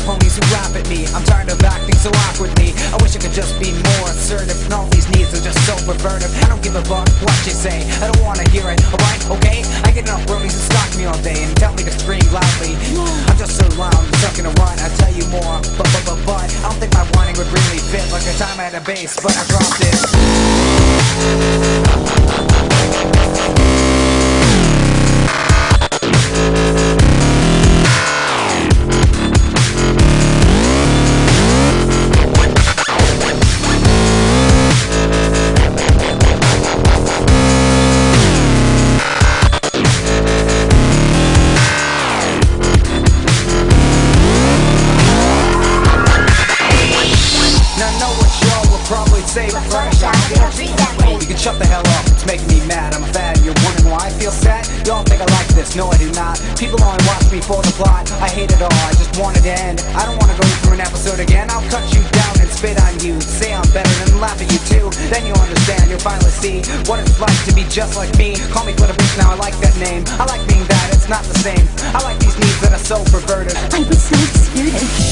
ponies who laugh at me. I'm tired of acting so awkwardly. I wish I could just be more assertive, and all these needs are just so pervertive. I don't give a fuck what you say, I don't wanna hear it, alright, okay? I get enough bronies who stalk me all day and tell me to scream loudly. I'm just so loud, I'm stuck in a rut, I tell you more, but I don't think my whining would really fit like a time I had a bass, but I dropped it. Say fresh, you can shut the hell up, it's making me mad. I'm a fad, you're wondering why I feel sad? Y'all think I like this, no I do not. People only watch me for the plot, I hate it all, I just want it to end. I don't wanna go through an episode again, I'll cut you down and spit on you. Say I'm better and laugh at you too, then you'll understand, you'll finally see what it's like to be just like me. Call me Glitter Bitch now, I like that name. I like being that, it's not the same. I like these needs that are so perverted. I was so experienced.